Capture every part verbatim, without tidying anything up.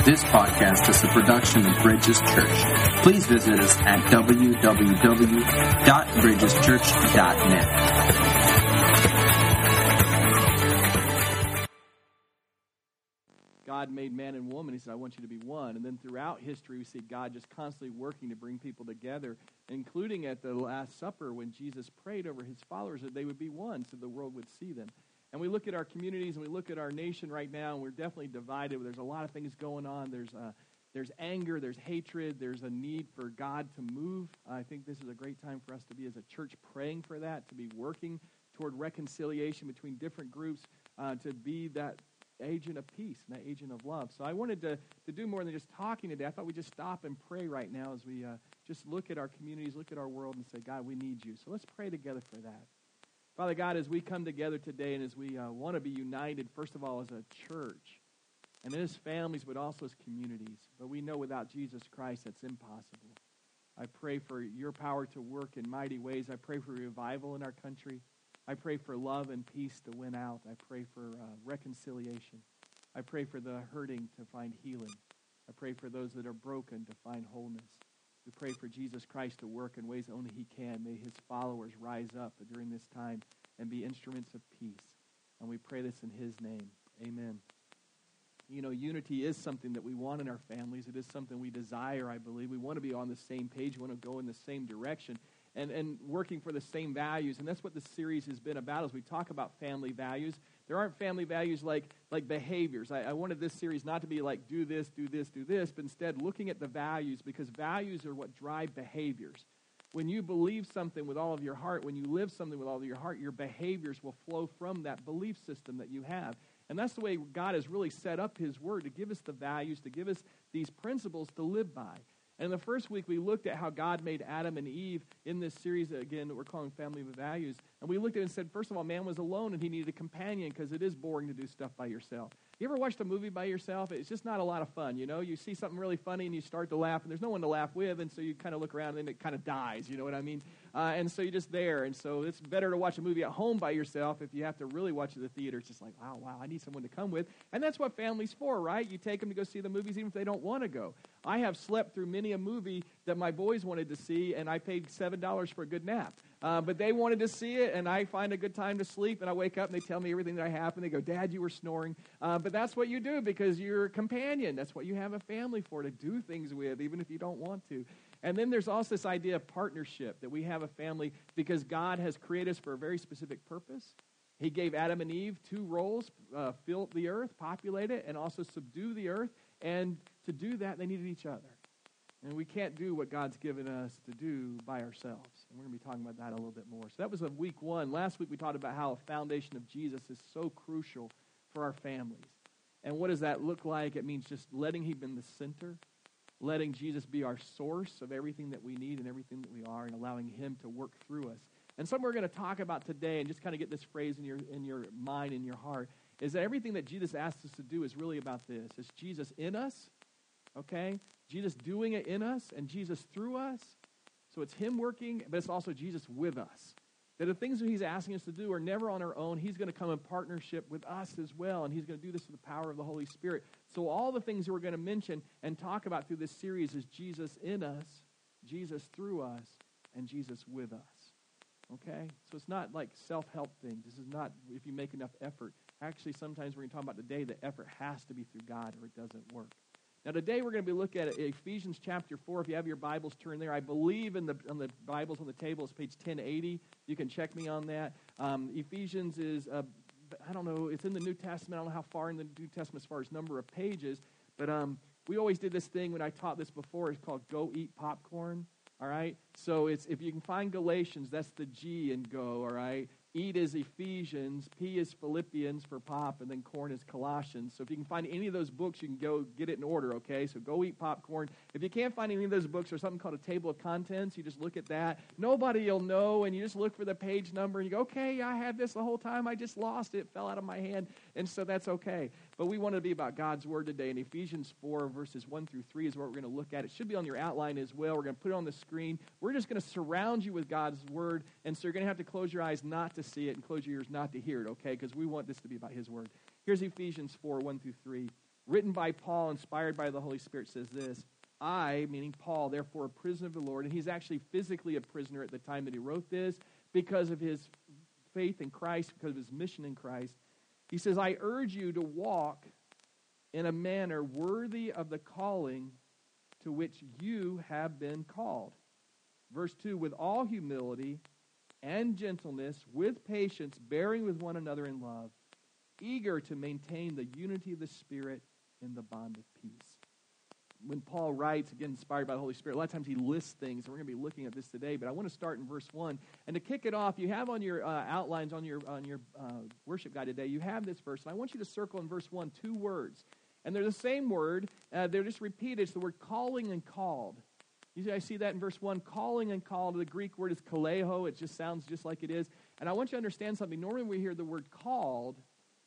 This podcast is a production of Bridges Church. Please visit us at w w w dot bridges church dot net. God made man and woman. He said, I want you to be one. And then throughout history, we see God just constantly working to bring people together, including at the Last Supper when Jesus prayed over his followers that they would be one so the world would see them. And we look at our communities and we look at our nation right now, and we're definitely divided. There's a lot of things going on. There's uh, there's anger, there's hatred, there's a need for God to move. I think this is a great time for us to be as a church praying for that, to be working toward reconciliation between different groups, uh, to be that agent of peace and that agent of love. So I wanted to, to do more than just talking today. I thought we'd just stop and pray right now as we uh, just look at our communities, look at our world, and say, God, we need you. So let's pray together for that. Father God, as we come together today and as we uh, want to be united, first of all, as a church, and as families, but also as communities. But we know without Jesus Christ, that's impossible. I pray for your power to work in mighty ways. I pray for revival in our country. I pray for love and peace to win out. I pray for uh, reconciliation. I pray for the hurting to find healing. I pray for those that are broken to find wholeness. We pray for Jesus Christ to work in ways only he can. May his followers rise up during this time and be instruments of peace. And we pray this in his name. Amen. You know, unity is something that we want in our families. It is something we desire, I believe. We want to be on the same page. We want to go in the same direction and, and working for the same values. And that's what this series has been about as we talk about family values. There aren't family values like, like behaviors. I, I wanted this series not to be like do this, do this, do this, but instead looking at the values, because values are what drive behaviors. When you believe something with all of your heart, when you live something with all of your heart, your behaviors will flow from that belief system that you have. And that's the way God has really set up his word, to give us the values, to give us these principles to live by. And in the first week, we looked at how God made Adam and Eve in this series, again, that we're calling Family of Values. And we looked at it and said, first of all, man was alone and he needed a companion because it is boring to do stuff by yourself. You ever watched a movie by yourself? It's just not a lot of fun, you know? You see something really funny and you start to laugh, and there's no one to laugh with, and so you kind of look around and then it kind of dies, you know what I mean? Uh, and so you're just there, and so it's better to watch a movie at home by yourself. If you have to really watch it at the theater, it's just like, wow, wow, I need someone to come with. And that's what family's for, right? You take them to go see the movies even if they don't want to go. I have slept through many a movie that my boys wanted to see, and I paid seven dollars for a good nap. Uh, but they wanted to see it, and I find a good time to sleep, and I wake up, and they tell me everything that happened. They go, Dad, you were snoring. Uh, but that's what you do because you're a companion. That's what you have a family for, to do things with, even if you don't want to. And then there's also this idea of partnership, that we have a family because God has created us for a very specific purpose. He gave Adam and Eve two roles, uh, fill the earth, populate it, and also subdue the earth. And to do that, they needed each other. And we can't do what God's given us to do by ourselves. And we're going to be talking about that a little bit more. So that was a week one. Last week we talked about how a foundation of Jesus is so crucial for our families. And what does that look like? It means just letting him in the center, letting Jesus be our source of everything that we need and everything that we are, and allowing him to work through us. And something we're going to talk about today, and just kind of get this phrase in your in your mind, in your heart, is that everything that Jesus asks us to do is really about this. It's Jesus in us, okay? Jesus doing it in us and Jesus through us. So it's him working, but it's also Jesus with us. That the things that he's asking us to do are never on our own. He's going to come in partnership with us as well, and he's going to do this with the power of the Holy Spirit. So all the things that we're going to mention and talk about through this series is Jesus in us, Jesus through us, and Jesus with us. Okay? So it's not like self-help things. This is not if you make enough effort. Actually, sometimes we're going to talk about today that effort has to be through God or it doesn't work. Now, today we're going to be looking at Ephesians chapter four. If you have your Bibles, turn there. I believe in the on the Bibles on the table, it's page ten eighty. You can check me on that. Um, Ephesians is, uh, I don't know, it's in the New Testament. I don't know how far in the New Testament as far as number of pages. But um, we always did this thing when I taught this before. It's called Go Eat Popcorn, all right? So it's if you can find Galatians, that's the G in go, all right? Eat is Ephesians, P is Philippians for pop, and then corn is Colossians. So if you can find any of those books, you can go get it in order, okay? So go eat popcorn. If you can't find any of those books, there's something called a table of contents. You just look at that. Nobody will know, and you just look for the page number, and you go, okay, I had this the whole time. I just lost it. It fell out of my hand, and so that's okay. But we want to be about God's Word today, and Ephesians four, verses one through three is what we're going to look at. It should be on your outline as well. We're going to put it on the screen. We're just going to surround you with God's Word, and so you're going to have to close your eyes not to see it and close your ears not to hear it, okay? Because we want this to be about his word. Here's Ephesians four, one through three. written by Paul, inspired by the Holy Spirit, says this, I, meaning Paul, therefore a prisoner of the Lord, and he's actually physically a prisoner at the time that he wrote this because of his faith in Christ, because of his mission in Christ. He says, I urge you to walk in a manner worthy of the calling to which you have been called. Verse two, with all humility and gentleness, with patience, bearing with one another in love, eager to maintain the unity of the Spirit in the bond of peace. When Paul writes, again, inspired by the Holy Spirit, a lot of times he lists things, and we're going to be looking at this today, but I want to start in verse one. And to kick it off, you have on your uh, outlines, on your on your uh, worship guide today, you have this verse, and I want you to circle in verse one two words. And they're the same word. Uh, they're just repeated. It's the word calling and called. You see, I see that in verse one, calling and called. The Greek word is kaleo. It just sounds just like it is. And I want you to understand something. Normally when we hear the word called,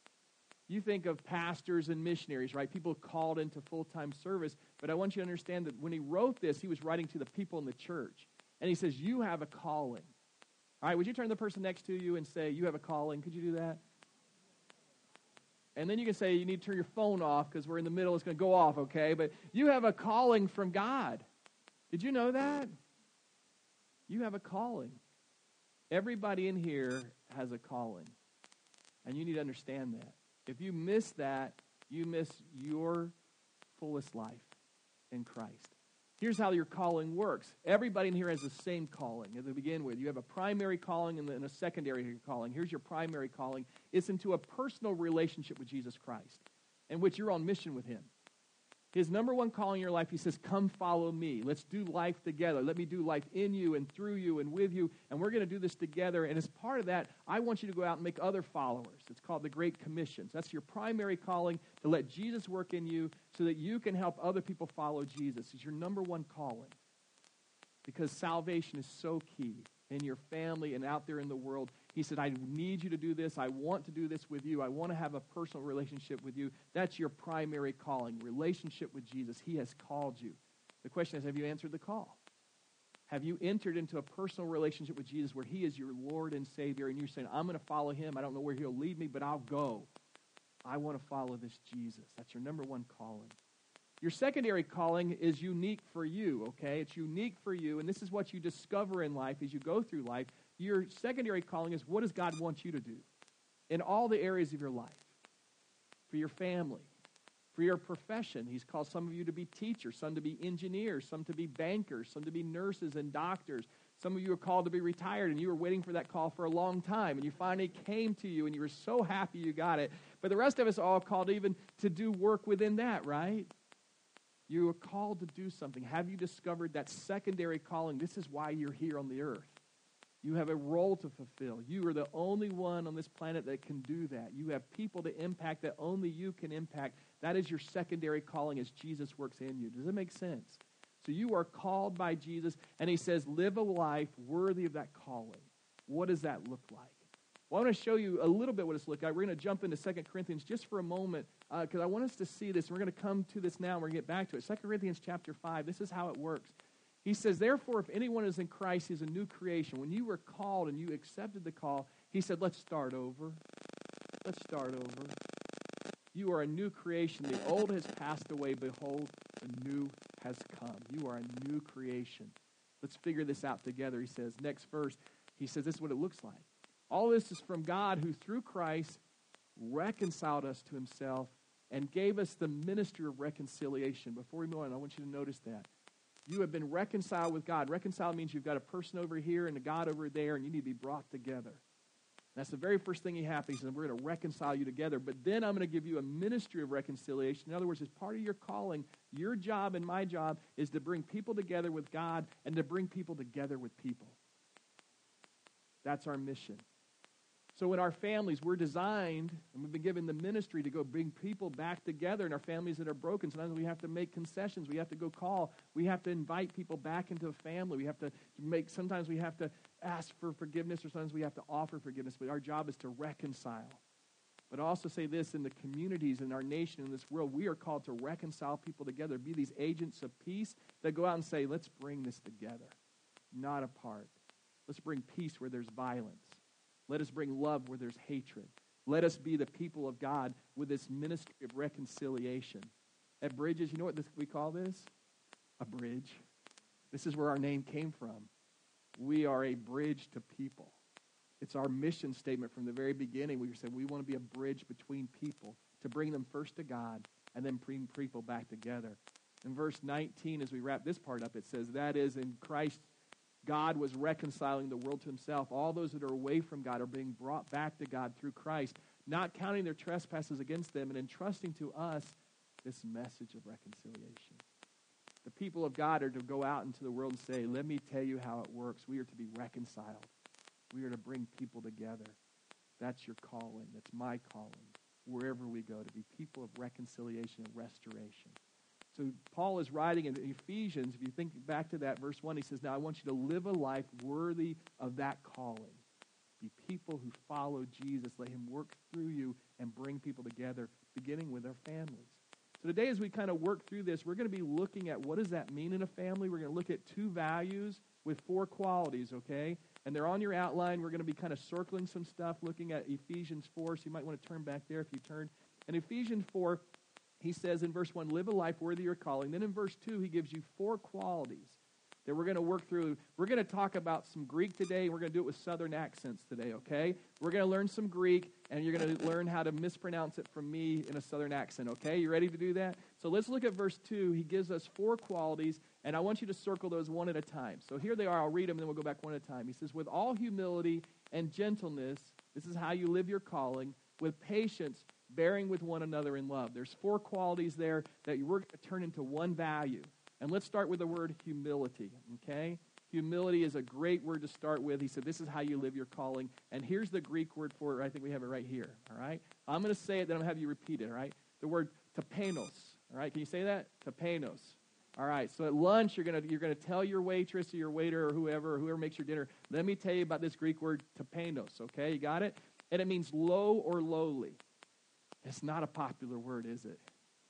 you think of pastors and missionaries, right? People called into full-time service. But I want you to understand that when he wrote this, he was writing to the people in the church. And he says, you have a calling. All right, would you turn to the person next to you and say, you have a calling? Could you do that? And then you can say, you need to turn your phone off because we're in the middle. It's going to go off, okay? But you have a calling from God. Did you know that? You have a calling. Everybody in here has a calling. And you need to understand that. If you miss that, you miss your fullest life in Christ. Here's how your calling works. Everybody in here has the same calling to begin with. You have a primary calling and then a secondary calling. Here's your primary calling. It's into a personal relationship with Jesus Christ, in which you're on mission with him. His number one calling in your life, he says, come follow me. Let's do life together. Let me do life in you and through you and with you, and we're going to do this together. And as part of that, I want you to go out and make other followers. It's called the Great Commission. So that's your primary calling, to let Jesus work in you so that you can help other people follow Jesus. It's your number one calling, because salvation is so key in your family and out there in the world. He said, I need you to do this. I want to do this with you. I want to have a personal relationship with you. That's your primary calling, relationship with Jesus. He has called you. The question is, have you answered the call? Have you entered into a personal relationship with Jesus where he is your Lord and Savior, and you're saying, I'm going to follow him. I don't know where he'll lead me, but I'll go. I want to follow this Jesus. That's your number one calling. Your secondary calling is unique for you, okay? It's unique for you, and this is what you discover in life as you go through life. Your secondary calling is, what does God want you to do in all the areas of your life? For your family, for your profession. He's called some of you to be teachers, some to be engineers, some to be bankers, some to be nurses and doctors. Some of you are called to be retired, and you were waiting for that call for a long time, and you finally came to you, and you were so happy you got it. But the rest of us are all called even to do work within that, right? You are called to do something. Have you discovered that secondary calling? This is why you're here on the earth. You have a role to fulfill. You are the only one on this planet that can do that. You have people to impact that only you can impact. That is your secondary calling as Jesus works in you. Does that make sense? So you are called by Jesus, and he says, live a life worthy of that calling. What does that look like? Well, I want to show you a little bit what it's look like. We're going to jump into Second Corinthians just for a moment, because uh, I want us to see this. We're going to come to this now, and we're going to get back to it. Second Corinthians chapter five, this is how it works. He says, therefore, if anyone is in Christ, he's a new creation. When you were called and you accepted the call, he said, let's start over. Let's start over. You are a new creation. The old has passed away. Behold, the new has come. You are a new creation. Let's figure this out together, he says. Next verse, he says, this is what it looks like. All this is from God, who through Christ reconciled us to himself and gave us the ministry of reconciliation. Before we move on, I want you to notice that. You have been reconciled with God. Reconciled means you've got a person over here and a God over there, and you need to be brought together. That's the very first thing he happens. He says, we're going to reconcile you together, but then I'm going to give you a ministry of reconciliation. In other words, as part of your calling, your job and my job is to bring people together with God and to bring people together with people. That's our mission. So in our families, we're designed, and we've been given the ministry to go bring people back together in our families that are broken. Sometimes we have to make concessions. We have to go call. We have to invite people back into a family. We have to make, sometimes we have to ask for forgiveness, or sometimes we have to offer forgiveness. But our job is to reconcile. But I also say this, in the communities, in our nation, in this world, we are called to reconcile people together, be these agents of peace that go out and say, let's bring this together, not apart. Let's bring peace where there's violence. Let us bring love where there's hatred. Let us be the people of God with this ministry of reconciliation. At Bridges, you know what this, we call this? A bridge. This is where our name came from. We are a bridge to people. It's our mission statement from the very beginning. We said we want to be a bridge between people to bring them first to God and then bring people back together. In verse nineteen, as we wrap this part up, it says, that is, in Christ, God was reconciling the world to himself. All those that are away from God are being brought back to God through Christ, not counting their trespasses against them and entrusting to us this message of reconciliation. The people of God are to go out into the world and say, let me tell you how it works. We are to be reconciled. We are to bring people together. That's your calling. That's my calling. Wherever we go, to be people of reconciliation and restoration. So Paul is writing in Ephesians, if you think back to that, verse one, he says, now I want you to live a life worthy of that calling. Be people who follow Jesus. Let him work through you and bring people together, beginning with their families. So today, as we kind of work through this, we're going to be looking at what does that mean in a family. We're going to look at two values with four qualities, okay? And they're on your outline. We're going to be kind of circling some stuff, looking at Ephesians four, so you might want to turn back there if you turn. In Ephesians four, he says in verse one, live a life worthy of your calling. Then in verse two, he gives you four qualities that we're going to work through. We're going to talk about some Greek today. We're going to do it with southern accents today, okay? We're going to learn some Greek, and you're going to learn how to mispronounce it from me in a southern accent, okay? You ready to do that? So let's look at verse two. He gives us four qualities, and I want you to circle those one at a time. So here they are. I'll read them, and then we'll go back one at a time. He says, with all humility and gentleness, this is how you live your calling, with patience, bearing with one another in love. There's four qualities there that we're going to turn into one value. And let's start with the word humility, okay? Humility is a great word to start with. He said, this is how you live your calling. And here's the Greek word for it. I think we have it right here, all right? I'm going to say it, then I'm going to have you repeat it, all right? The word tapenos, all right? Can you say that? Tapenos. All right, so at lunch, you're going to you're going to tell your waitress or your waiter or whoever, or whoever makes your dinner, let me tell you about this Greek word tapenos, okay? You got it? And it means low or lowly. It's not a popular word, is it?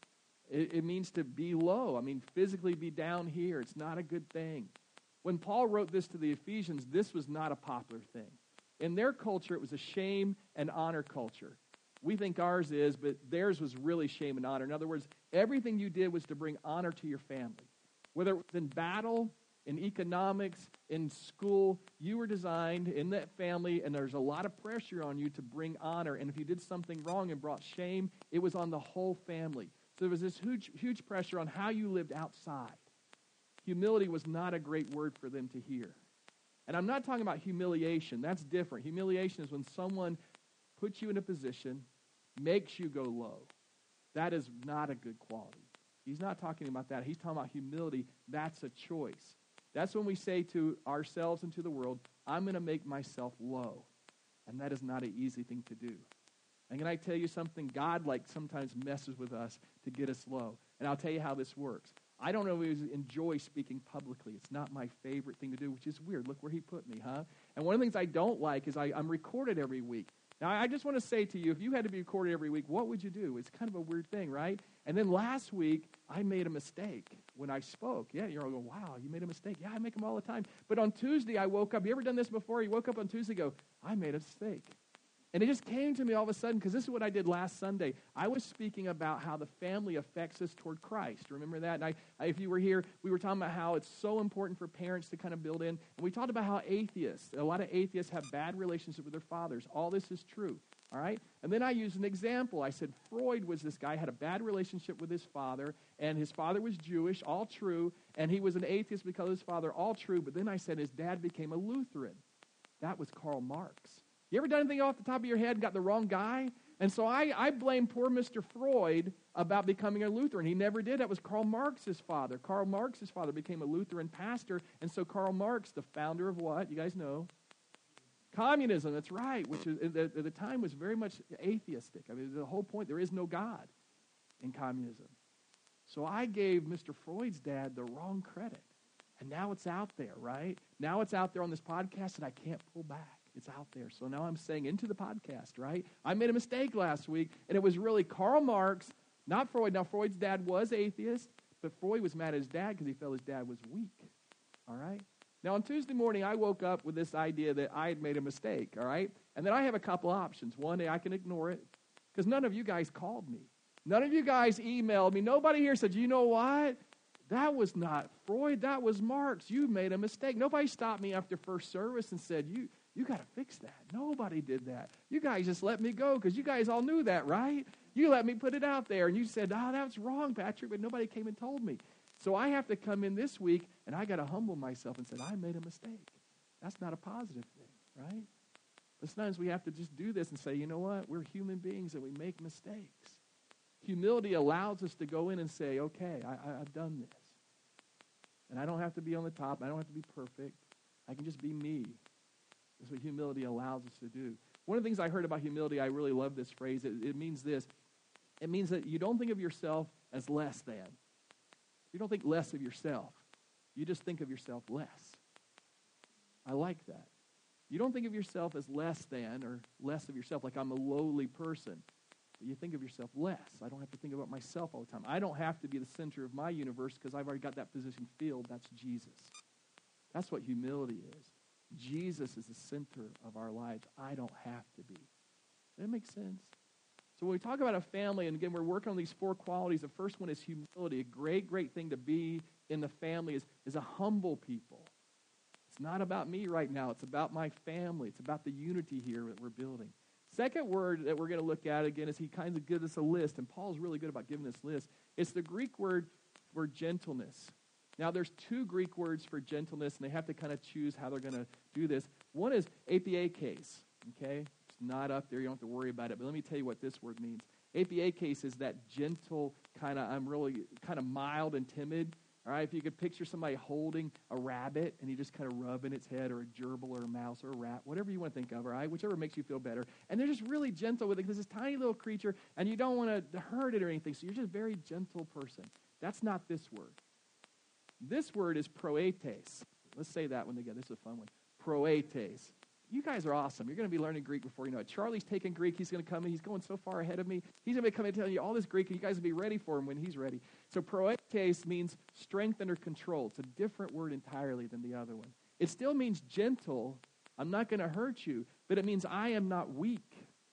It, it means to be low. I mean, physically be down here. It's not a good thing. When Paul wrote this to the Ephesians, this was not a popular thing. In their culture, it was a shame and honor culture. We think ours is, but theirs was really shame and honor. In other words, everything you did was to bring honor to your family. Whether it was in battle, in economics, in school, you were designed in that family, and there's a lot of pressure on you to bring honor. And if you did something wrong and brought shame, it was on the whole family. So there was this huge, huge pressure on how you lived outside. Humility was not a great word for them to hear. And I'm not talking about humiliation. That's different. Humiliation is when someone puts you in a position, makes you go low. That is not a good quality. He's not talking about that. He's talking about humility. That's a choice. That's when we say to ourselves and to the world, I'm going to make myself low. And that is not an easy thing to do. And can I tell you something? God, like, sometimes messes with us to get us low. And I'll tell you how this works. I don't always enjoy speaking publicly. It's not my favorite thing to do, which is weird. Look where he put me, huh? And one of the things I don't like is I, I'm recorded every week. Now, I just want to say to you, if you had to be recorded every week, what would you do? It's kind of a weird thing, right? And then last week, I made a mistake when I spoke. Yeah, you're all going, wow, you made a mistake. Yeah, I make them all the time. But on Tuesday, I woke up. You ever done this before? You woke up on Tuesday and go, I made a mistake. And it just came to me all of a sudden, because this is what I did last Sunday. I was speaking about how the family affects us toward Christ. Remember that? And I, I, if you were here, we were talking about how it's so important for parents to kind of build in. And we talked about how atheists, a lot of atheists have bad relationships with their fathers. All this is true. All right? And then I used an example. I said Freud was this guy, had a bad relationship with his father, and his father was Jewish, all true, and he was an atheist because of his father, all true. But then I said his dad became a Lutheran. That was Karl Marx. You ever done anything off the top of your head and got the wrong guy? And so I, I blame poor Mister Freud about becoming a Lutheran. He never did. That was Karl Marx's father. Karl Marx's father became a Lutheran pastor, and so Karl Marx, the founder of what? You guys know? Communism, that's right, which is, at the time was very much atheistic. I mean, the whole point, there is no God in communism. So I gave Mister Freud's dad the wrong credit. And now it's out there, right? Now it's out there on this podcast that I can't pull back. It's out there. So now I'm saying into the podcast, right? I made a mistake last week, and it was really Karl Marx, not Freud. Now, Freud's dad was atheist, but Freud was mad at his dad because he felt his dad was weak, all right? Now, on Tuesday morning, I woke up with this idea that I had made a mistake, all right? And then I have a couple options. One, I can ignore it, because none of you guys called me. None of you guys emailed me. Nobody here said, you know what? That was not Freud. That was Marx. You made a mistake. Nobody stopped me after first service and said, you, you got to fix that. Nobody did that. You guys just let me go, because you guys all knew that, right? You let me put it out there, and you said, oh, that's wrong, Patrick, but nobody came and told me. So I have to come in this week, and I got to humble myself and say, I made a mistake. That's not a positive thing, right? But sometimes we have to just do this and say, you know what? We're human beings, and we make mistakes. Humility allows us to go in and say, okay, I, I, I've done this. And I don't have to be on the top. I don't have to be perfect. I can just be me. That's what humility allows us to do. One of the things I heard about humility, I really love this phrase. It, it means this. It means that you don't think of yourself as less than. You don't think less of yourself. You just think of yourself less. I like that. You don't think of yourself as less than or less of yourself, like I'm a lowly person. But you think of yourself less. I don't have to think about myself all the time. I don't have to be the center of my universe because I've already got that position filled. That's Jesus. That's what humility is. Jesus is the center of our lives. I don't have to be. Does that make sense? So when we talk about a family, and again, we're working on these four qualities. The first one is humility. A great, great thing to be in the family is, is a humble people. It's not about me right now. It's about my family. It's about the unity here that we're building. Second word that we're going to look at, again, is he kind of gives us a list, and Paul's really good about giving this list. It's the Greek word for gentleness. Now, there's two Greek words for gentleness, and they have to kind of choose how they're going to do this. One is apiakes, okay? It's not up there. You don't have to worry about it, but let me tell you what this word means. Apiakes is that gentle kind of, I'm really kind of mild and timid. All right, if you could picture somebody holding a rabbit and you just kind of rubbing its head, or a gerbil or a mouse or a rat, whatever you want to think of, all right, whichever makes you feel better. And they're just really gentle with it because it's this tiny little creature and you don't want to hurt it or anything, so you're just a very gentle person. That's not this word. This word is proetes. Let's say that one together. This is a fun one. Proetes. You guys are awesome. You're going to be learning Greek before you know it. Charlie's taking Greek. He's going to come in. He's going so far ahead of me. He's going to be coming and telling you all this Greek, and you guys will be ready for him when he's ready. So proetes means strength under control. It's a different word entirely than the other one. It still means gentle. I'm not going to hurt you, but it means I am not weak.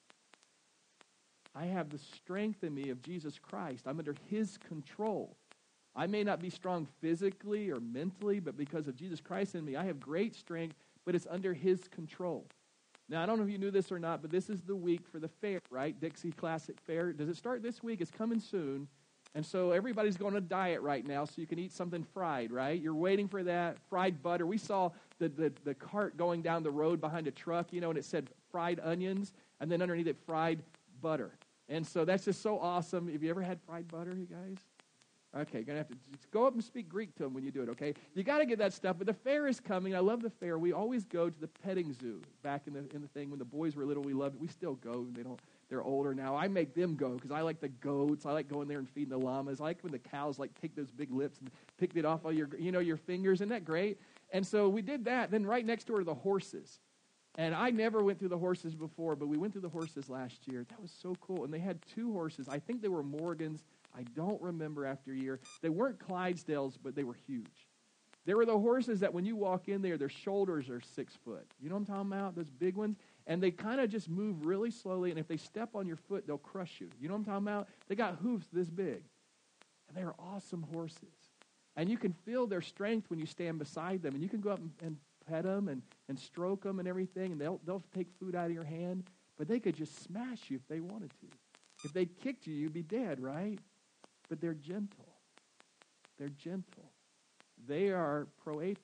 I have the strength in me of Jesus Christ. I'm under his control. I may not be strong physically or mentally, but because of Jesus Christ in me, I have great strength, but it's under his control. Now, I don't know if you knew this or not, but this is the week for the fair, right? Dixie Classic Fair. Does it start this week? It's coming soon. And so everybody's going on a diet right now, so you can eat something fried, right? You're waiting for that fried butter. We saw the, the, the cart going down the road behind a truck, you know, and it said fried onions, and then underneath it, fried butter. And so that's just so awesome. Have you ever had fried butter, you guys? Okay, you're going to have to just go up and speak Greek to them when you do it, okay? You got to get that stuff, but the fair is coming. I love the fair. We always go to the petting zoo. Back in the in the thing when the boys were little, we loved it. We still go. They don't. They're older now. I make them go because I like the goats. I like going there and feeding the llamas. I like when the cows like take those big lips and pick it off all your, you know, your fingers. Isn't that great? And so we did that. Then right next door are the horses. And I never went through the horses before, but we went through the horses last year. That was so cool. And they had two horses. I think they were Morgans. I don't remember after a year. They weren't Clydesdales, but they were huge. They were the horses that when you walk in there, their shoulders are six foot. You know what I'm talking about? Those big ones. And they kind of just move really slowly, and if they step on your foot, they'll crush you. You know what I'm talking about? They got hoofs this big. And they are awesome horses. And you can feel their strength when you stand beside them. And you can go up and, and pet them and, and stroke them and everything, and they'll, they'll take food out of your hand. But they could just smash you if they wanted to. If they kicked you, you'd be dead, right? But they're gentle. They're gentle. They are proetes.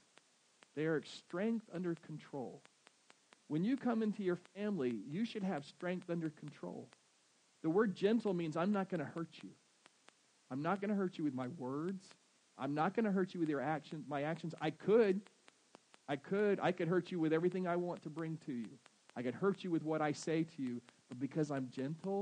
They are strength under control. When you come into your family, you should have strength under control. The word gentle means I'm not going to hurt you. I'm not going to hurt you with my words. I'm not going to hurt you with your actions, my actions. I could. I could. I could hurt you with everything I want to bring to you. I could hurt you with what I say to you. But because I'm gentle,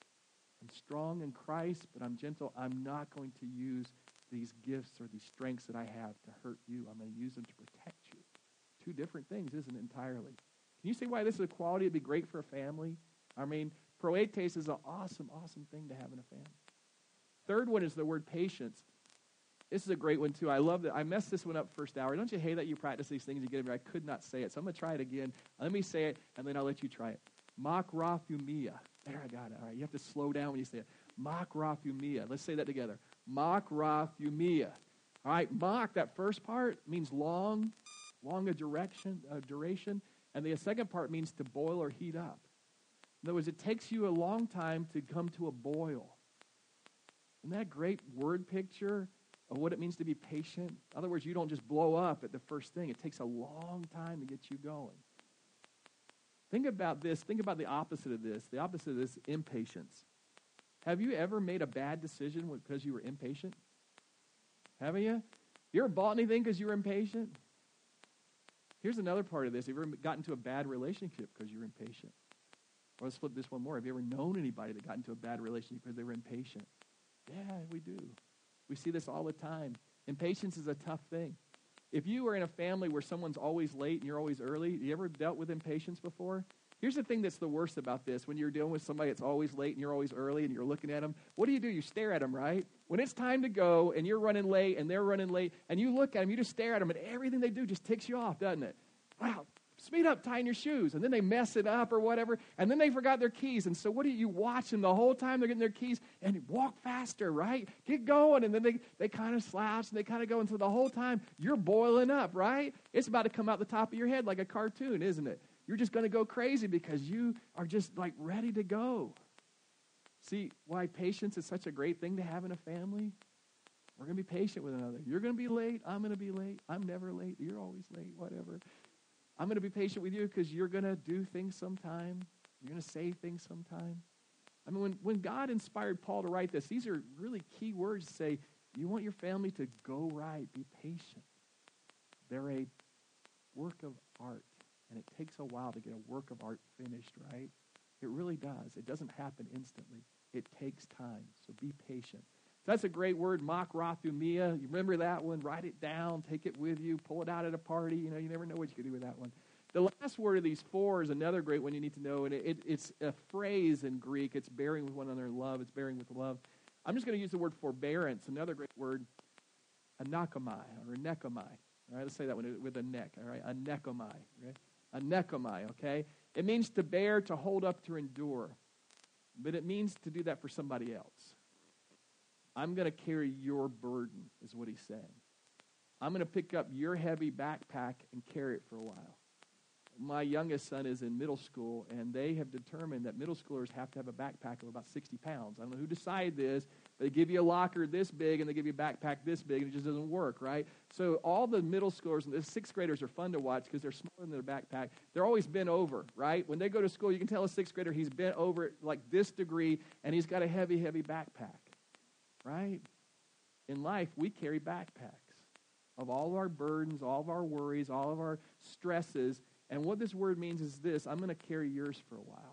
I'm strong in Christ, but I'm gentle, I'm not going to use these gifts or these strengths that I have to hurt you. I'm going to use them to protect you. Two different things, isn't it, entirely? Can you see why this is a quality that'd be great for a family? I mean, proetes is an awesome, awesome thing to have in a family. Third one is the word patience. This is a great one, too. I love that. I messed this one up first hour. Don't you hate that you practice these things and get them? I could not say it, so I'm going to try it again. Let me say it, and then I'll let you try it. Makrothumia. There, I got it. All right, you have to slow down when you say it. Makrothumia. Let's say that together. Makrothumia. All right, mak, that first part, means long, long a direction, uh, duration. And the second part means to boil or heat up. In other words, it takes you a long time to come to a boil. Isn't that a great word picture of what it means to be patient? In other words, you don't just blow up at the first thing. It takes a long time to get you going. Think about this. Think about the opposite of this. The opposite of this, impatience. Have you ever made a bad decision because you were impatient? Haven't you? You ever bought anything because you were impatient? Here's another part of this. Have you ever gotten into a bad relationship because you were impatient? Or let's flip this one more. Have you ever known anybody that got into a bad relationship because they were impatient? Yeah, we do. We see this all the time. Impatience is a tough thing. If you are in a family where someone's always late and you're always early, you ever dealt with impatience before? Here's the thing that's the worst about this. When you're dealing with somebody that's always late and you're always early and you're looking at them, what do you do? You stare at them, right? When it's time to go and you're running late and they're running late and you look at them, you just stare at them and everything they do just ticks you off, doesn't it? Wow, speed up tying your shoes. And then they mess it up or whatever. And then they forgot their keys. And so what do you, you watch them the whole time they're getting their keys and walk faster, right? Get going. And then they, they kind of slouch and they kind of go. And so the whole time you're boiling up, right? It's about to come out the top of your head like a cartoon, isn't it? You're just going to go crazy because you are just like ready to go. See why patience is such a great thing to have in a family? We're going to be patient with another. You're going to be late. I'm going to be late. I'm never late. You're always late, whatever. I'm going to be patient with you because you're going to do things sometime. You're going to say things sometime. I mean, when, when God inspired Paul to write this, these are really key words to say, you want your family to go right, be patient. They're a work of art, and it takes a while to get a work of art finished, right? It really does. It doesn't happen instantly. It takes time, so be patient. So that's a great word, makrothumia. You remember that one? Write it down, take it with you, pull it out at a party. You know, you never know what you can do with that one. The last word of these four is another great one you need to know, and it, it, it's a phrase in Greek. It's bearing with one another in love. It's bearing with love. I'm just going to use the word forbearance, another great word, anakomai, or nekomai. All right, let's say that one with a neck, all right? Anekomai, right? Anekomai, okay? It means to bear, to hold up, to endure. But it means to do that for somebody else. I'm going to carry your burden, is what he's saying. I'm going to pick up your heavy backpack and carry it for a while. My youngest son is in middle school, and they have determined that middle schoolers have to have a backpack of about sixty pounds. I don't know who decided this, but they give you a locker this big, and they give you a backpack this big, and it just doesn't work, right? So all the middle schoolers and the sixth graders are fun to watch because they're smaller than their backpack. They're always bent over, right? When they go to school, you can tell a sixth grader he's bent over like this degree, and he's got a heavy, heavy backpack, right? In life, we carry backpacks of all of our burdens, all of our worries, all of our stresses. And what this word means is this: I'm going to carry yours for a while.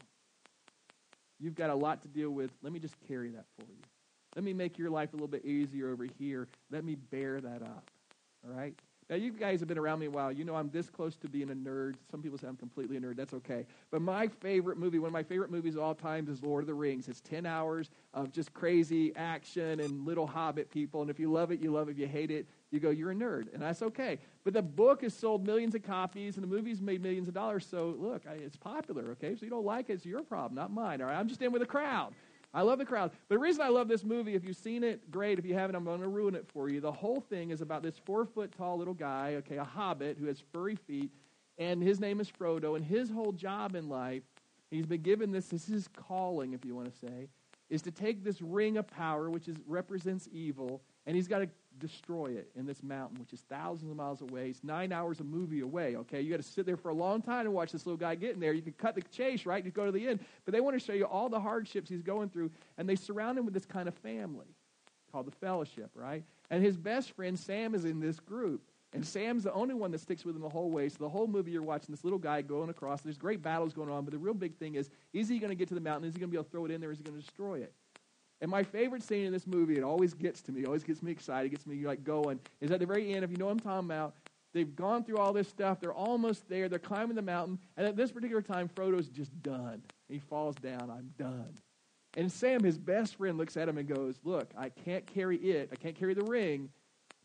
You've got a lot to deal with. Let me just carry that for you. Let me make your life a little bit easier over here. Let me bear that up. All right? Now, you guys have been around me a while. You know I'm this close to being a nerd. Some people say I'm completely a nerd. That's okay. But my favorite movie, one of my favorite movies of all time is Lord of the Rings. It's ten hours of just crazy action and little hobbit people. And if you love it, you love it. If you hate it, you go, you're a nerd. And that's okay. But the book has sold millions of copies, and the movie's made millions of dollars. So, look, I, it's popular, okay? So you don't like it, it's your problem, not mine, all right? I'm just in with the crowd. I love the crowd. But the reason I love this movie, if you've seen it, great. If you haven't, I'm going to ruin it for you. The whole thing is about this four-foot-tall little guy, okay, a hobbit who has furry feet, and his name is Frodo, and his whole job in life, he's been given this, this is his calling, if you want to say, is to take this ring of power, which is represents evil, and he's got to destroy it in this mountain, which is thousands of miles away. It's nine hours a movie away, okay? You got to sit there for a long time to watch this little guy get in there. You can cut the chase, right? You go to the end. But they want to show you all the hardships he's going through, and they surround him with this kind of family called the Fellowship, right? And his best friend, Sam, is in this group. And Sam's the only one that sticks with him the whole way. So the whole movie you're watching this little guy going across. There's great battles going on, but the real big thing is, is he going to get to the mountain? Is he going to be able to throw it in there? Or is he going to destroy it? And my favorite scene in this movie, it always gets to me, always gets me excited, gets me like going, is at the very end, if you know what I'm talking about, they've gone through all this stuff, they're almost there, they're climbing the mountain, and at this particular time, Frodo's just done. He falls down, I'm done. And Sam, his best friend, looks at him and goes, look, I can't carry it, I can't carry the ring,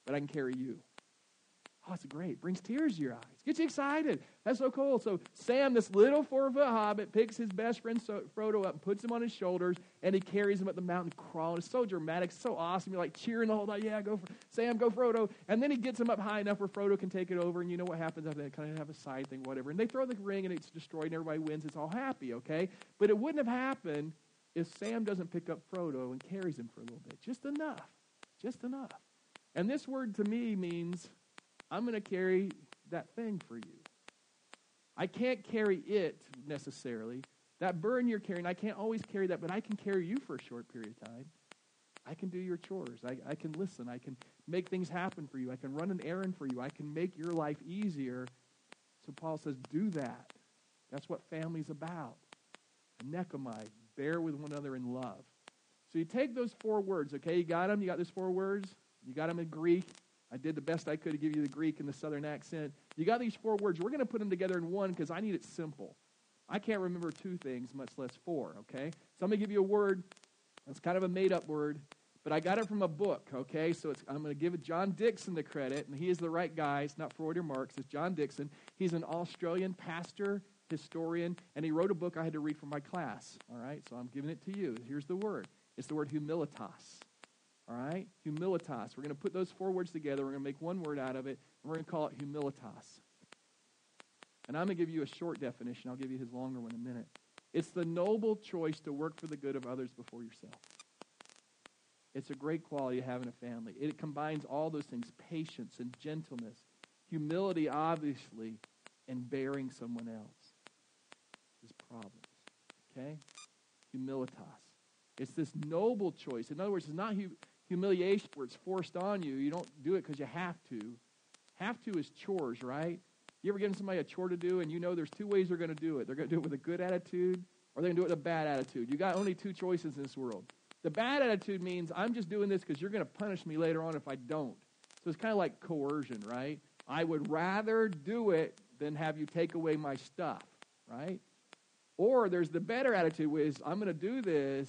but I can carry you. Oh, it's great. Brings tears to your eyes. Gets you excited. That's so cool. So Sam, this little four-foot hobbit, picks his best friend Frodo up and puts him on his shoulders, and he carries him up the mountain crawling. It's so dramatic, so awesome. You're like cheering the whole time. Yeah, go for Sam, go Frodo. And then he gets him up high enough where Frodo can take it over, and you know what happens after that? Kind of have a side thing, whatever. And they throw the ring, and it's destroyed, and everybody wins. It's all happy, okay? But it wouldn't have happened if Sam doesn't pick up Frodo and carries him for a little bit. Just enough. Just enough. And this word to me means I'm going to carry that thing for you. I can't carry it necessarily. That burden you're carrying, I can't always carry that, but I can carry you for a short period of time. I can do your chores. I, I can listen. I can make things happen for you. I can run an errand for you. I can make your life easier. So Paul says, do that. That's what family's about. Nekomai, bear with one another in love. So you take those four words, okay? You got them? You got those four words? You got them in Greek? I did the best I could to give you the Greek and the Southern accent. You got these four words. We're going to put them together in one because I need it simple. I can't remember two things, much less four, okay? So I'm going to give you a word. It's kind of a made-up word, but I got it from a book, okay? So it's, I'm going to give John Dickson the credit, and he is the right guy. It's not Freud or Marx. It's John Dickson. He's an Australian pastor, historian, and he wrote a book I had to read for my class, all right? So I'm giving it to you. Here's the word. It's the word humilitas. All right? Humilitas. We're going to put those four words together. We're going to make one word out of it, and we're going to call it humilitas. And I'm going to give you a short definition. I'll give you his longer one in a minute. It's the noble choice to work for the good of others before yourself. It's a great quality of having a family. It combines all those things, patience and gentleness, humility, obviously, and bearing someone else's problems. Okay? Humilitas. It's this noble choice. In other words, it's not hu- humiliation where it's forced on you. You don't do it because you have to. Have to is chores, right? You ever given somebody a chore to do, and you know there's two ways they're going to do it. They're going to do it with a good attitude, or they're going to do it with a bad attitude. You got only two choices in this world. The bad attitude means I'm just doing this because you're going to punish me later on if I don't. So it's kind of like coercion, right? I would rather do it than have you take away my stuff, right? Or there's the better attitude, which is I'm going to do this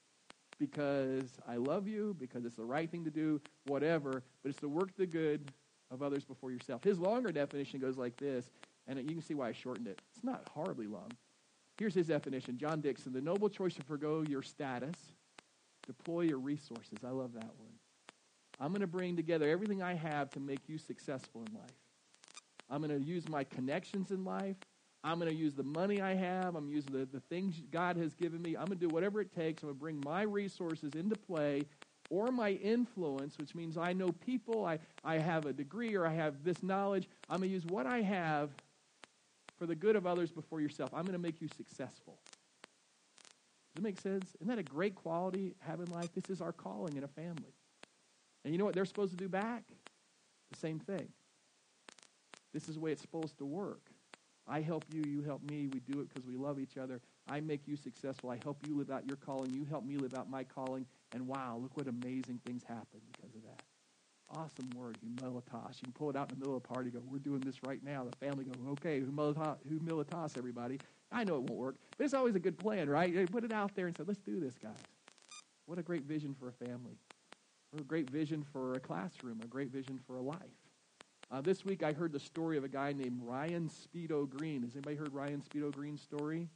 because I love you, because it's the right thing to do, whatever, but it's to work the good of others before yourself. His longer definition goes like this, and you can see why I shortened it. It's not horribly long. Here's his definition, John Dickson: the noble choice to forgo your status, deploy your resources. I love that one. I'm going to bring together everything I have to make you successful in life. I'm going to use my connections in life. I'm going to use the money I have. I'm using the, the things God has given me. I'm going to do whatever it takes. I'm going to bring my resources into play, or my influence, which means I know people, I, I have a degree, or I have this knowledge. I'm going to use what I have for the good of others before yourself. I'm going to make you successful. Does it make sense? Isn't that a great quality having life? This is our calling in a family. And you know what they're supposed to do back? The same thing. This is the way it's supposed to work. I help you, you help me. We do it because we love each other. I make you successful. I help you live out your calling. You help me live out my calling. And wow, look what amazing things happen because of that. Awesome word, humilitas. You can pull it out in the middle of the party and go, we're doing this right now. The family go, okay, humilitas, humilitas, everybody. I know it won't work, but it's always a good plan, right? You put it out there and say, let's do this, guys. What a great vision for a family. What a great vision for a classroom, a great vision for a life. Uh, this week I heard the story of a guy named Ryan Speedo Green. Has anybody heard Ryan Speedo Green's story?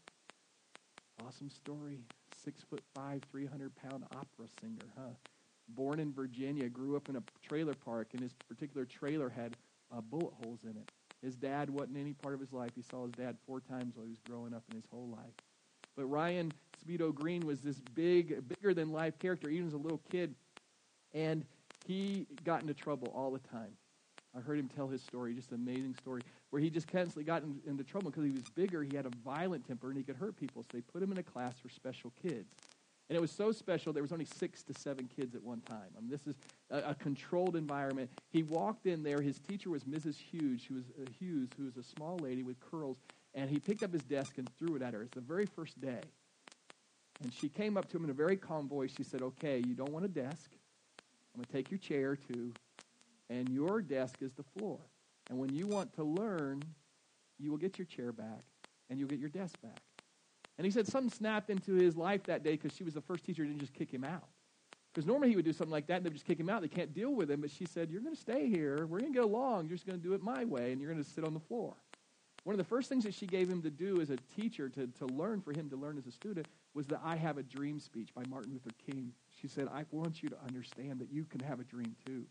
Awesome story. Six foot five, three hundred pound opera singer, huh? Born in Virginia, grew up in a trailer park, and his particular trailer had uh, bullet holes in it. His dad wasn't any part of his life. He saw his dad four times while he was growing up in his whole life. But Ryan Speedo Green was this big, bigger than life character, even as a little kid, and he got into trouble all the time. I heard him tell his story, just an amazing story, where he just constantly got in, into trouble because he was bigger. He had a violent temper, and he could hurt people. So they put him in a class for special kids. And it was so special, there was only six to seven kids at one time. I mean, this is a, a controlled environment. He walked in there. His teacher was Missus Hughes, who was, uh, Hughes, who was a small lady with curls. And he picked up his desk and threw it at her. It's the very first day. And she came up to him in a very calm voice. She said, okay, you don't want a desk. I'm going to take your chair, too. And your desk is the floor. And when you want to learn, you will get your chair back, and you'll get your desk back. And he said something snapped into his life that day because she was the first teacher who didn't just kick him out. Because normally he would do something like that, and they would just kick him out. They can't deal with him. But she said, you're going to stay here. We're going to get along. You're just going to do it my way, and you're going to sit on the floor. One of the first things that she gave him to do as a teacher, to, to learn, for him to learn as a student, was the I Have a Dream speech by Martin Luther King. She said, I want you to understand that you can have a dream too.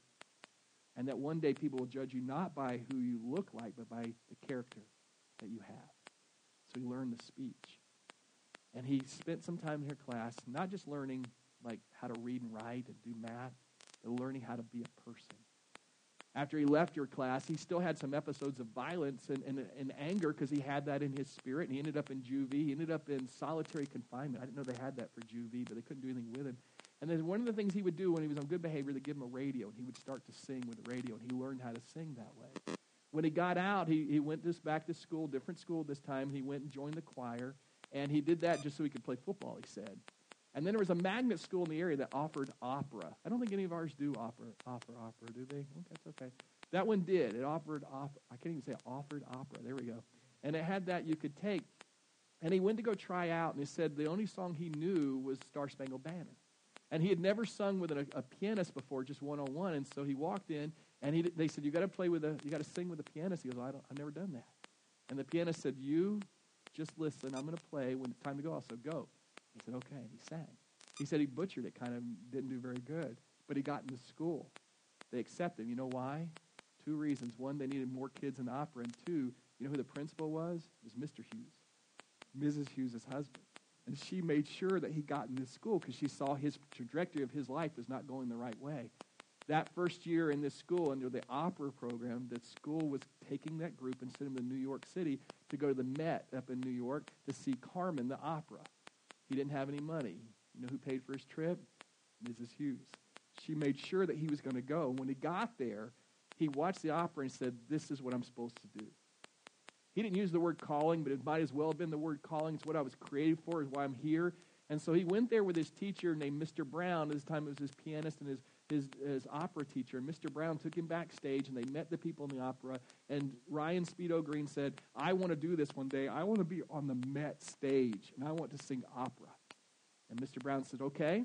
And that one day people will judge you not by who you look like, but by the character that you have. So he learned the speech. And he spent some time in her class, not just learning like how to read and write and do math, but learning how to be a person. After he left your class, he still had some episodes of violence and, and, and anger because he had that in his spirit, and he ended up in juvie. He ended up in solitary confinement. I didn't know they had that for juvie, but they couldn't do anything with him. And then one of the things he would do when he was on good behavior, they'd give him a radio, and he would start to sing with the radio, and he learned how to sing that way. When he got out, he, he went this back to school, different school this time, and he went and joined the choir, and he did that just so he could play football, he said. And then there was a magnet school in the area that offered opera. I don't think any of ours do offer, offer opera, do they? Okay, that's okay. That one did. It offered opera. I can't even say it offered opera. There we go. And it had that you could take. And he went to go try out, and he said the only song he knew was Star Spangled Banner. And he had never sung with a, a pianist before, just one-on-one. And so he walked in, and he, they said, you got to play with a, you got to sing with a pianist. He goes, I don't, I've never done that. And the pianist said, you just listen. I'm going to play. When it's time to go, I'll say, go. He said, okay, and he sang. He said he butchered it, kind of didn't do very good, but he got into school. They accepted him. You know why? Two reasons. One, they needed more kids in the opera, and two, you know who the principal was? It was Mister Hughes, Missus Hughes' husband. And she made sure that he got into school because she saw his trajectory of his life was not going the right way. That first year in this school, under the opera program, the school was taking that group and sending them to New York City to go to the Met up in New York to see Carmen, the opera. He didn't have any money. You know who paid for his trip? Missus Hughes. She made sure that he was going to go. When he got there, he watched the opera and said, this is what I'm supposed to do. He didn't use the word calling, but it might as well have been the word calling. It's what I was created for, is why I'm here. And so he went there with his teacher named Mister Brown. At this time, it was his pianist and his, his, his opera teacher. And Mister Brown took him backstage, and they met the people in the opera. And Ryan Speedo Green said, I want to do this one day. I want to be on the Met stage, and I want to sing opera. And Mister Brown said, okay,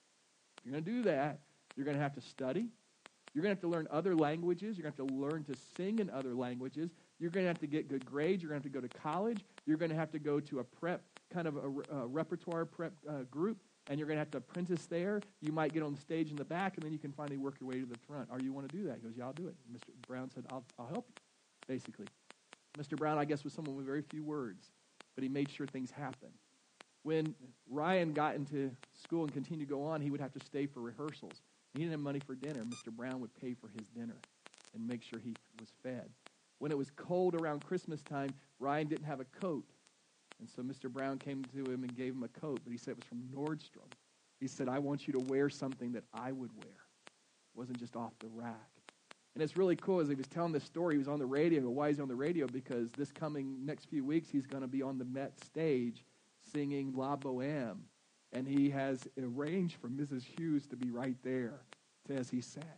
if you're going to do that, you're going to have to study. You're going to have to learn other languages. You're going to have to learn to sing in other languages. You're going to have to get good grades. You're going to have to go to college. You're going to have to go to a prep, kind of a, a repertoire prep uh, group, and you're going to have to apprentice there. You might get on the stage in the back, and then you can finally work your way to the front. Or you want to do that? He goes, yeah, I'll do it. And Mister Brown said, I'll, I'll help you, basically. Mister Brown, I guess, was someone with very few words, but he made sure things happened. When Ryan got into school and continued to go on, he would have to stay for rehearsals. He didn't have money for dinner. Mister Brown would pay for his dinner and make sure he was fed. When it was cold around Christmas time, Ryan didn't have a coat. And so Mister Brown came to him and gave him a coat, but he said it was from Nordstrom. He said, I want you to wear something that I would wear. It wasn't just off the rack. And it's really cool. As he was telling this story, he was on the radio. Why is he on the radio? Because this coming next few weeks, he's going to be on the Met stage singing La Boheme. And he has arranged for Missus Hughes to be right there as he sang.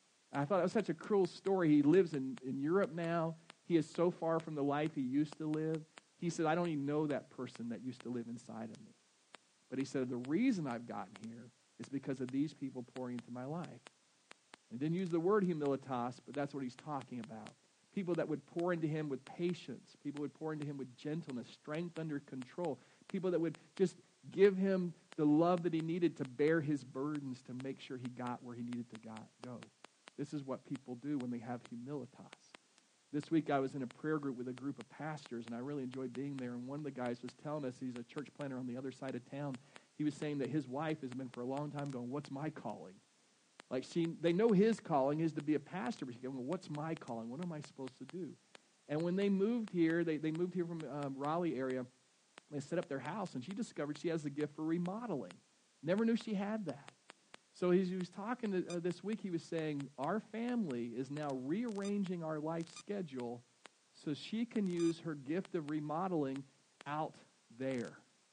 I thought it was such a cruel story. He lives in, in Europe now. He is so far from the life he used to live. He said, I don't even know that person that used to live inside of me. But he said, the reason I've gotten here is because of these people pouring into my life. He didn't use the word humilitas, but that's what he's talking about. People that would pour into him with patience. People would pour into him with gentleness, strength under control. People that would just give him the love that he needed to bear his burdens to make sure he got where he needed to go. This is what people do when they have humilitas. This week I was in a prayer group with a group of pastors, and I really enjoyed being there. And one of the guys was telling us, he's a church planter on the other side of town. He was saying that his wife has been for a long time going, what's my calling? Like she, they know his calling is to be a pastor, but she's going, well, what's my calling? What am I supposed to do? And when they moved here, they, they moved here from um, Raleigh area. They set up their house, and she discovered she has the gift for remodeling. Never knew she had that. So as he was talking to, uh, this week, he was saying, our family is now rearranging our life schedule so she can use her gift of remodeling out there.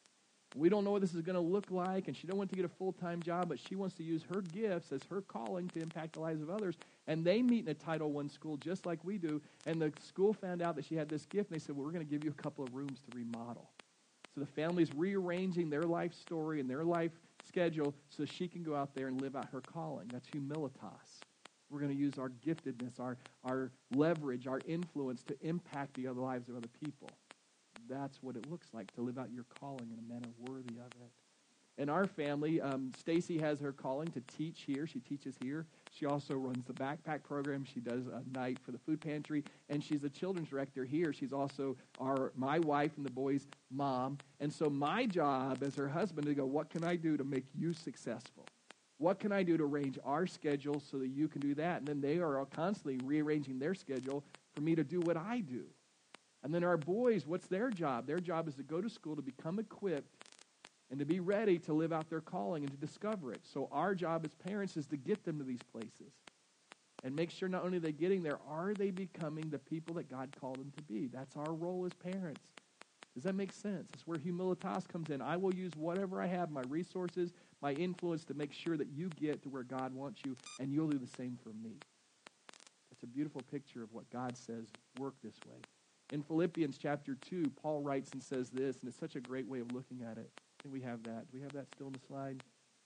We don't know what this is going to look like, and she don't want to get a full-time job, but she wants to use her gifts as her calling to impact the lives of others. And they meet in a Title One school just like we do, and the school found out that she had this gift, and they said, well, we're going to give you a couple of rooms to remodel. So the family's rearranging their life story and their life schedule so she can go out there and live out her calling. That's humilitas. We're going to use our giftedness, our, our leverage, our influence to impact the other lives of other people. That's what it looks like to live out your calling in a manner worthy of it. In our family, um, Stacy has her calling to teach here. She teaches here. She also runs the backpack program. She does a night for the food pantry, and she's a children's director here. She's also our my wife and the boys' mom. And so my job as her husband to go, what can I do to make you successful? What can I do to arrange our schedule so that you can do that? And then they are constantly rearranging their schedule for me to do what I do. And then our boys, what's their job? Their job is to go to school, to become equipped, and to be ready to live out their calling and to discover it. So our job as parents is to get them to these places and make sure not only are they getting there, are they becoming the people that God called them to be? That's our role as parents. Does that make sense? It's where humilitas comes in. I will use whatever I have, my resources, my influence, to make sure that you get to where God wants you, and you'll do the same for me. It's a beautiful picture of what God says, work this way. In Philippians chapter two, Paul writes and says this, and it's such a great way of looking at it. I think we have that. Do we have that still on the slide?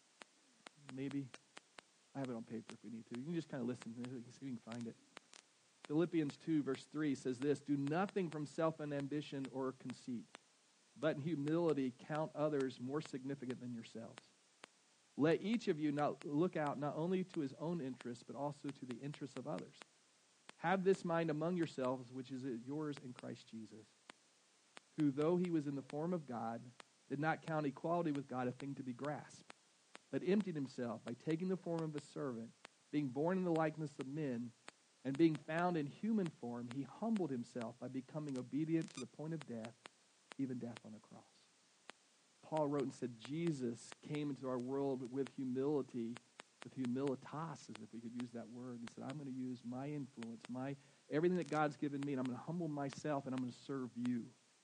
Maybe. I have it on paper if we need to. You can just kind of listen. See if you can find it. Philippians two, verse three says this, do nothing from self-ambition or conceit, but in humility count others more significant than yourselves. Let each of you not look out not only to his own interests, but also to the interests of others. Have this mind among yourselves, which is yours in Christ Jesus, who, though he was in the form of God, did not count equality with God a thing to be grasped, but emptied himself by taking the form of a servant, being born in the likeness of men, and being found in human form, he humbled himself by becoming obedient to the point of death, even death on a cross. Paul wrote and said Jesus came into our world with humility, with humilitas, as if we could use that word. He said, I'm going to use my influence, my everything that God's given me, and I'm going to humble myself, and I'm going to serve you.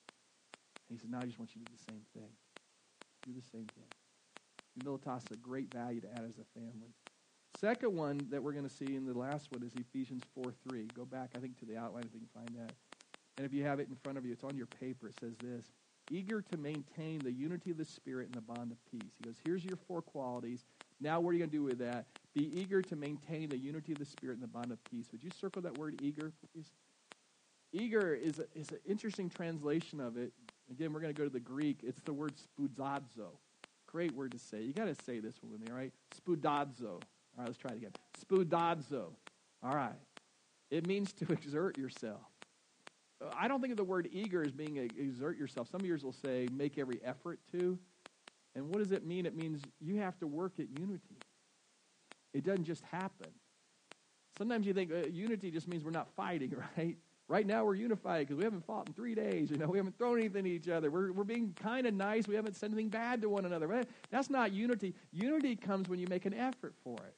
And he said, now I just want you to do the same thing. Do the same thing. Humilitas is a great value to add as a family. Second one that we're going to see in the last one is Ephesians four three. Go back, I think, to the outline if you can find that. And if you have it in front of you, it's on your paper. It says this, eager to maintain the unity of the Spirit and the bond of peace. He goes, here's your four qualities. Now what are you going to do with that? Be eager to maintain the unity of the Spirit and the bond of peace. Would you circle that word eager, please? Eager is, a, is an interesting translation of it. Again, we're going to go to the Greek. It's the word spoudazo. Great word to say. You got to say this one with me, all right? Spoudazo. All right, let's try it again. Spoudazo. All right. It means to exert yourself. I don't think of the word eager as being a, exert yourself. Some of yours will say make every effort to. And what does it mean? It means you have to work at unity. It doesn't just happen. Sometimes you think uh, unity just means we're not fighting, right? Right now we're unified because we haven't fought in three days. You know, we haven't thrown anything at each other. We're we're being kind of nice. We haven't said anything bad to one another. Right? That's not unity. Unity comes when you make an effort for it.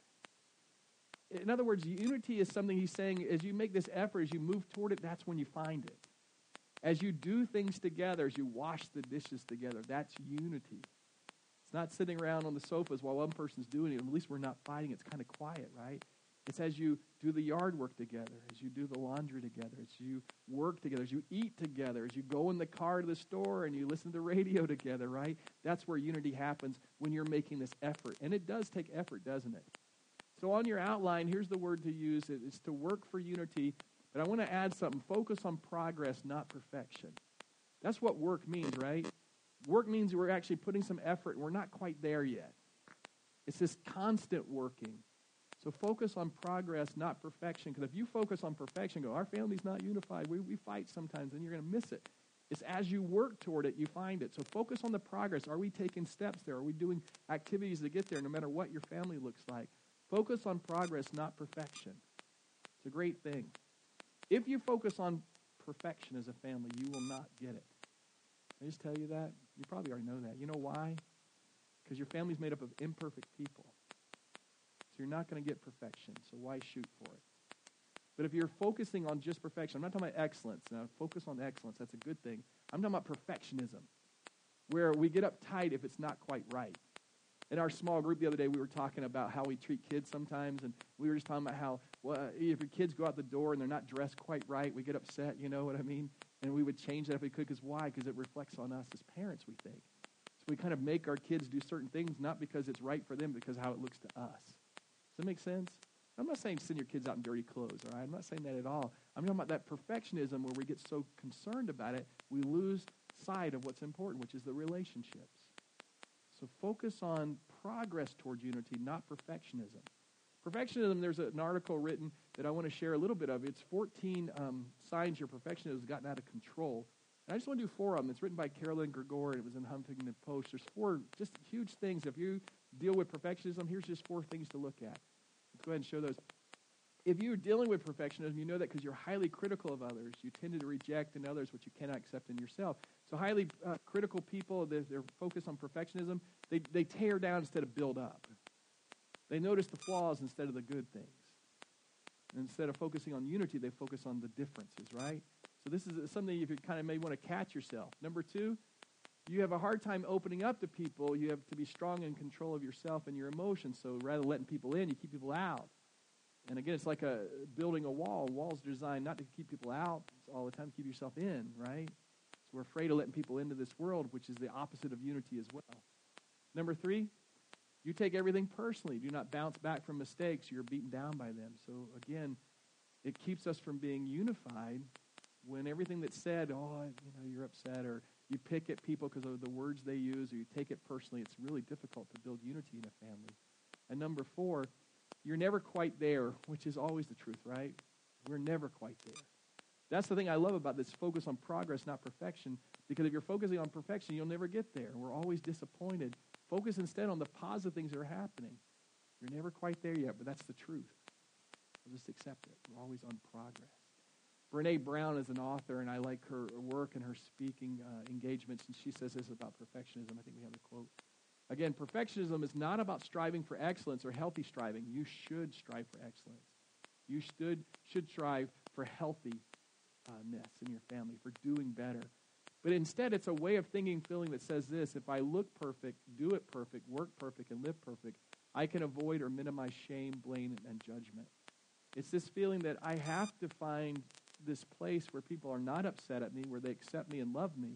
In other words, unity is something he's saying, as you make this effort, as you move toward it, that's when you find it. As you do things together, as you wash the dishes together, that's unity. It's not sitting around on the sofas while one person's doing it. At least we're not fighting. It's kind of quiet, right? It's as you do the yard work together, as you do the laundry together, as you work together, as you eat together, as you go in the car to the store and you listen to the radio together, right? That's where unity happens, when you're making this effort. And it does take effort, doesn't it? So on your outline, here's the word to use. It's to work for unity. But I want to add something. Focus on progress, not perfection. That's what work means, right? Work means we're actually putting some effort, and we're not quite there yet. It's this constant working. So focus on progress, not perfection. Because if you focus on perfection, go, our family's not unified, we, we fight sometimes, and you're going to miss it. It's as you work toward it, you find it. So focus on the progress. Are we taking steps there? Are we doing activities to get there, no matter what your family looks like? Focus on progress, not perfection. It's a great thing. If you focus on perfection as a family, you will not get it. Can I just tell you that? You probably already know that. You know why? Because your family's made up of imperfect people. So you're not going to get perfection, so why shoot for it? But if you're focusing on just perfection, I'm not talking about excellence. Now, focus on excellence. That's a good thing. I'm talking about perfectionism, where we get uptight if it's not quite right. In our small group the other day, we were talking about how we treat kids sometimes, and we were just talking about how, well, if your kids go out the door and they're not dressed quite right, we get upset, you know what I mean? And we would change that if we could, because why? Because it reflects on us as parents, we think. As we kind of make our kids do certain things, not because it's right for them, but because of how it looks to us. Does that make sense? I'm not saying send your kids out in dirty clothes, all right? I'm not saying that at all. I'm talking about that perfectionism where we get so concerned about it, we lose sight of what's important, which is the relationships. So focus on progress toward unity, not perfectionism. Perfectionism, there's an article written that I want to share a little bit of. It's fourteen um, signs your perfectionism has gotten out of control. And I just want to do four of them. It's written by Carolyn Gregor, and it was in Huffington Post. There's four just huge things. If you deal with perfectionism, here's just four things to look at. Let's go ahead and show those. If you're dealing with perfectionism, you know that because you're highly critical of others. You tend to reject in others what you cannot accept in yourself. So highly uh, critical people, they're, they're focused on perfectionism. They, they tear down instead of build up. They notice the flaws instead of the good things. And instead of focusing on unity, they focus on the differences, right? So this is something if you kind of may want to catch yourself. Number two, you have a hard time opening up to people. You have to be strong in control of yourself and your emotions. So rather than letting people in, you keep people out. And again, it's like a building a wall. Walls are designed not to keep people out all the time, to keep yourself in, right? So we're afraid of letting people into this world, which is the opposite of unity as well. Number three, you take everything personally. Do not bounce back from mistakes. You're beaten down by them. So again, it keeps us from being unified when everything that's said, oh, you know, you're upset, or you pick at people because of the words they use, or you take it personally, it's really difficult to build unity in a family. And number four, you're never quite there, which is always the truth, right? We're never quite there. That's the thing I love about this focus on progress, not perfection, because if you're focusing on perfection, you'll never get there. We're always disappointed. Focus instead on the positive things that are happening. You're never quite there yet, but that's the truth. We'll just accept it. We're always on progress. Brene Brown is an author, and I like her work and her speaking uh, engagements, and she says this about perfectionism. I think we have the quote. Again, perfectionism is not about striving for excellence or healthy striving. You should strive for excellence. You should, should strive for healthiness in your family, for doing better. But instead, it's a way of thinking, feeling that says this: if I look perfect, do it perfect, work perfect, and live perfect, I can avoid or minimize shame, blame, and judgment. It's this feeling that I have to find this place where people are not upset at me, where they accept me and love me.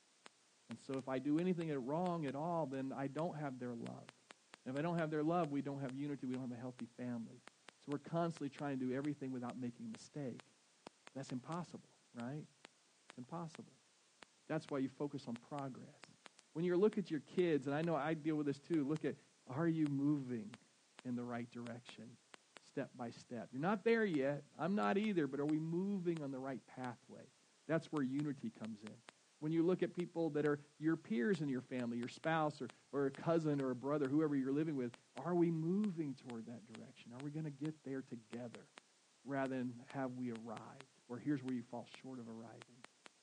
And so if I do anything wrong at all, then I don't have their love. And if I don't have their love, we don't have unity, we don't have a healthy family. So we're constantly trying to do everything without making a mistake. That's impossible, right? It's impossible. That's why you focus on progress. When you look at your kids, and I know I deal with this too, look at, are you moving in the right direction, step by step? You're not there yet. I'm not either, but are we moving on the right pathway? That's where unity comes in. When you look at people that are your peers in your family, your spouse or, or a cousin or a brother, whoever you're living with, are we moving toward that direction? Are we going to get there together rather than have we arrived? Or here's where you fall short of arriving.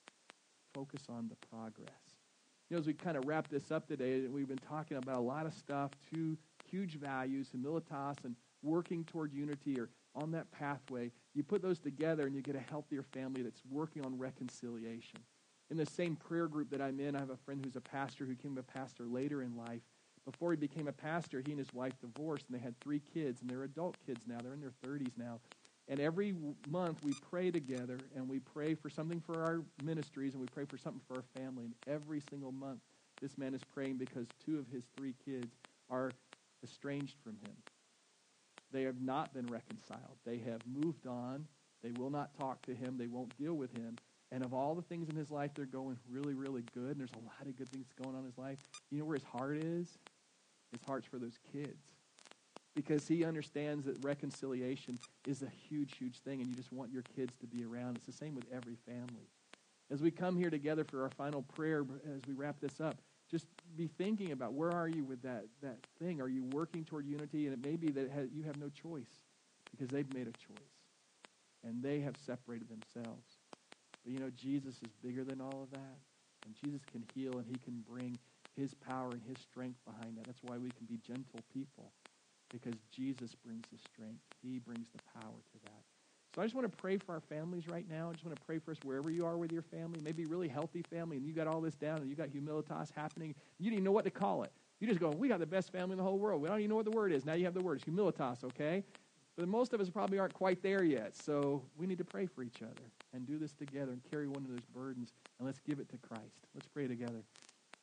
Focus on the progress. You know, as we kind of wrap this up today, we've been talking about a lot of stuff, two huge values, humilitas and working toward unity or on that pathway. You put those together and you get a healthier family that's working on reconciliation. In the same prayer group that I'm in, I have a friend who's a pastor who became a pastor later in life. Before he became a pastor, he and his wife divorced, and they had three kids, and they're adult kids now. They're in their thirties now. And every month we pray together, and we pray for something for our ministries, and we pray for something for our family. And every single month, this man is praying because two of his three kids are estranged from him. They have not been reconciled. They have moved on. They will not talk to him. They won't deal with him. And of all the things in his life, they're going really, really good. And there's a lot of good things going on in his life. You know where his heart is? His heart's for those kids. Because he understands that reconciliation is a huge, huge thing, and you just want your kids to be around. It's the same with every family. As we come here together for our final prayer, as we wrap this up, just be thinking about where are you with that, that thing? Are you working toward unity? And it may be that it has, you have no choice because they've made a choice, and they have separated themselves. But you know, Jesus is bigger than all of that, and Jesus can heal, and he can bring his power and his strength behind that. That's why we can be gentle people, because Jesus brings the strength. He brings the power to that. So I just want to pray for our families right now. I just want to pray for us wherever you are with your family, maybe a really healthy family, and you got all this down, and you got humilitas happening. You didn't even know what to call it. You just go, we got the best family in the whole world. We don't even know what the word is. Now you have the word. It's humilitas, okay? But most of us probably aren't quite there yet, so we need to pray for each other and do this together and carry one of those burdens, and let's give it to Christ. Let's pray together.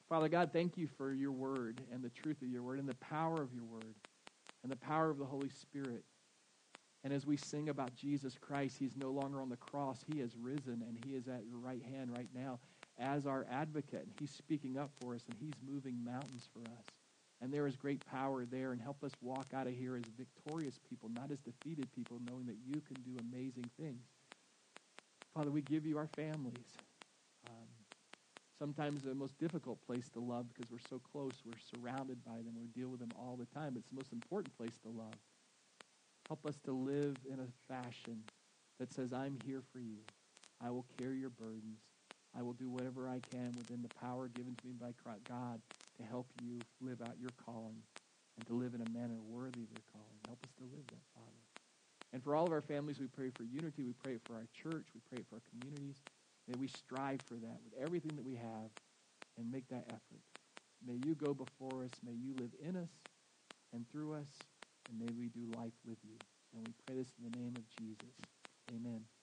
Father God, thank you for your word and the truth of your word and the power of your word and the power of the Holy Spirit. And as we sing about Jesus Christ, he's no longer on the cross. He has risen, and he is at your right hand right now as our advocate. And he's speaking up for us, and he's moving mountains for us. And there is great power there, and help us walk out of here as victorious people, not as defeated people, knowing that you can do amazing things. Father, we give you our families. Um, sometimes the most difficult place to love because we're so close. We're surrounded by them. We deal with them all the time. It's the most important place to love. Help us to live in a fashion that says, I'm here for you. I will carry your burdens. I will do whatever I can within the power given to me by God to help you live out your calling and to live in a manner worthy of your calling. Help us to live that, Father. And for all of our families, we pray for unity. We pray for our church. We pray for our communities. May we strive for that with everything that we have and make that effort. May you go before us. May you live in us and through us. And may we do life with you. And we pray this in the name of Jesus. Amen.